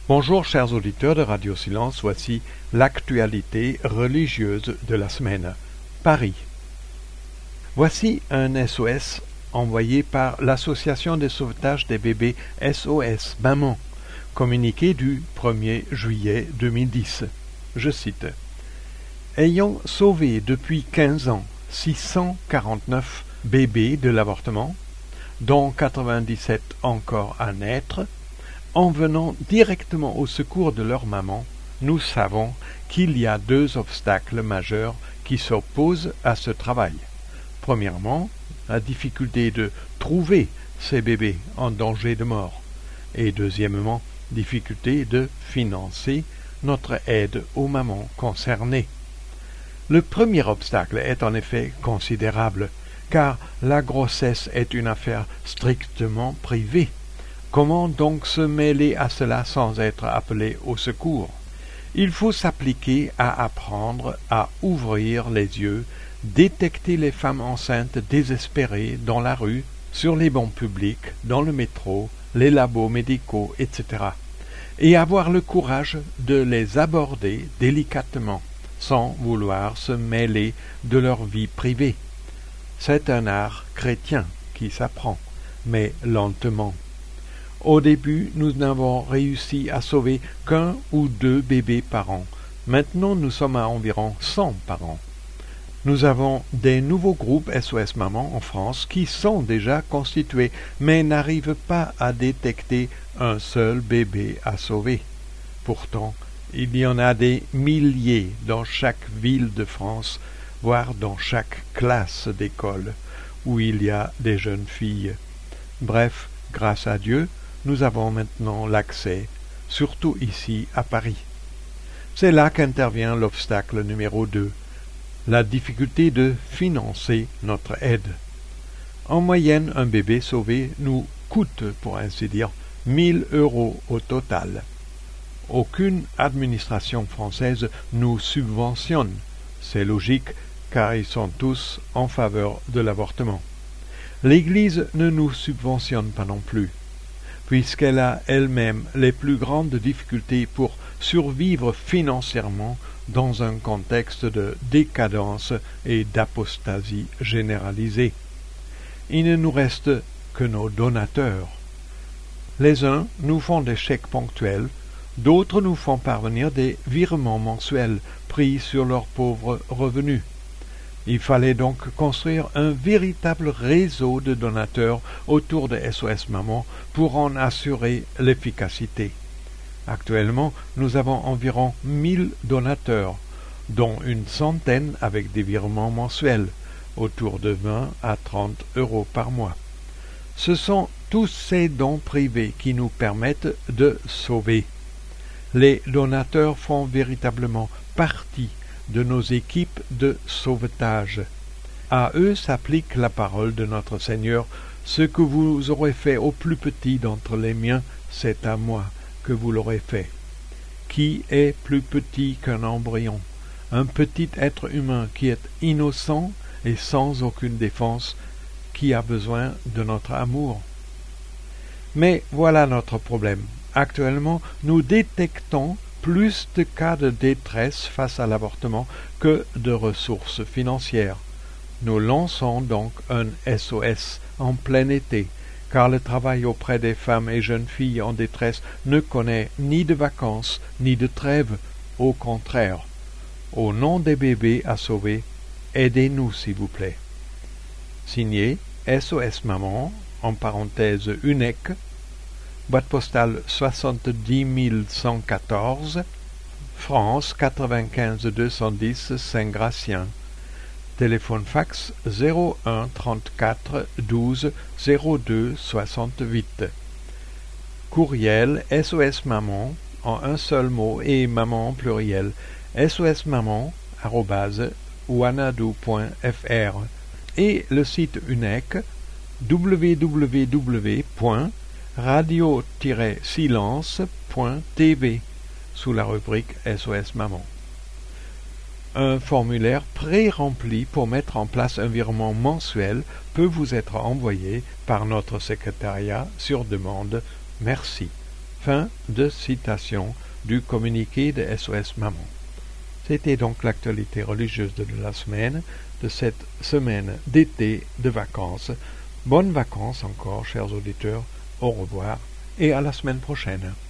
Bonjour chers auditeurs de Radio Silence, voici l'actualité religieuse de la semaine. Paris. Voici un SOS envoyé par l'Association de sauvetage des bébés SOS Maman, communiqué du 1er juillet 2010. Je cite. Ayant sauvé depuis 15 ans 649 bébés de l'avortement, dont 97 encore à naître, en venant directement au secours de leur maman, nous savons qu'il y a deux obstacles majeurs qui s'opposent à ce travail. Premièrement, la difficulté de trouver ces bébés en danger de mort. Et deuxièmement, difficulté de financer notre aide aux mamans concernées. Le premier obstacle est en effet considérable, car la grossesse est une affaire strictement privée. Comment donc se mêler à cela sans être appelé au secours? Il faut s'appliquer à apprendre à ouvrir les yeux, détecter les femmes enceintes désespérées dans la rue, sur les bancs publics, dans le métro, les labos médicaux, etc. et avoir le courage de les aborder délicatement, sans vouloir se mêler de leur vie privée. C'est un art chrétien qui s'apprend, mais lentement. Au début, nous n'avons réussi à sauver qu'un ou deux bébés par an. Maintenant, nous sommes à environ 100 par an. Nous avons des nouveaux groupes SOS Maman en France qui sont déjà constitués, mais n'arrivent pas à détecter un seul bébé à sauver. Pourtant, il y en a des milliers dans chaque ville de France, voire dans chaque classe d'école, où il y a des jeunes filles. Bref, grâce à Dieu, nous avons maintenant l'accès, surtout ici à Paris. C'est là qu'intervient l'obstacle numéro 2, la difficulté de financer notre aide. En moyenne, un bébé sauvé nous coûte, pour ainsi dire, 1 000 € au total. Aucune administration française nous subventionne. C'est logique, car ils sont tous en faveur de l'avortement. L'Église ne nous subventionne pas non plus, puisqu'elle a elle-même les plus grandes difficultés pour survivre financièrement dans un contexte de décadence et d'apostasie généralisée. Il ne nous reste que nos donateurs. Les uns nous font des chèques ponctuels, d'autres nous font parvenir des virements mensuels pris sur leurs pauvres revenus. Il fallait donc construire un véritable réseau de donateurs autour de SOS Maman pour en assurer l'efficacité. Actuellement, nous avons environ 1000 donateurs, dont une centaine avec des virements mensuels, autour de 20 à 30 € par mois. Ce sont tous ces dons privés qui nous permettent de sauver. Les donateurs font véritablement partie de nos équipes de sauvetage. À eux s'applique la parole de notre Seigneur. Ce que vous aurez fait au plus petit d'entre les miens, c'est à moi que vous l'aurez fait. Qui est plus petit qu'un embryon? Un petit être humain qui est innocent et sans aucune défense, qui a besoin de notre amour. Mais voilà notre problème. Actuellement, nous détectons plus de cas de détresse face à l'avortement que de ressources financières. Nous lançons donc un SOS en plein été, car le travail auprès des femmes et jeunes filles en détresse ne connaît ni de vacances ni de trêve, au contraire. Au nom des bébés à sauver, aidez-nous s'il vous plaît. Signé SOS Maman, en parenthèse UNEC, boîte postale 70 114, France 95 210 Saint-Gratien. Téléphone fax 01 34 12 02 68. Courriel SOS Maman en un seul mot et maman pluriel sosmaman@wanadoo.fr et le site UNEC www.radio-silence.tv sous la rubrique SOS Maman. Un formulaire pré-rempli pour mettre en place un virement mensuel peut vous être envoyé par notre secrétariat sur demande. Merci. Fin de citation du communiqué de SOS Maman. C'était donc l'actualité religieuse de la semaine, de cette semaine d'été de vacances. Bonnes vacances encore, chers auditeurs. Au revoir et à la semaine prochaine.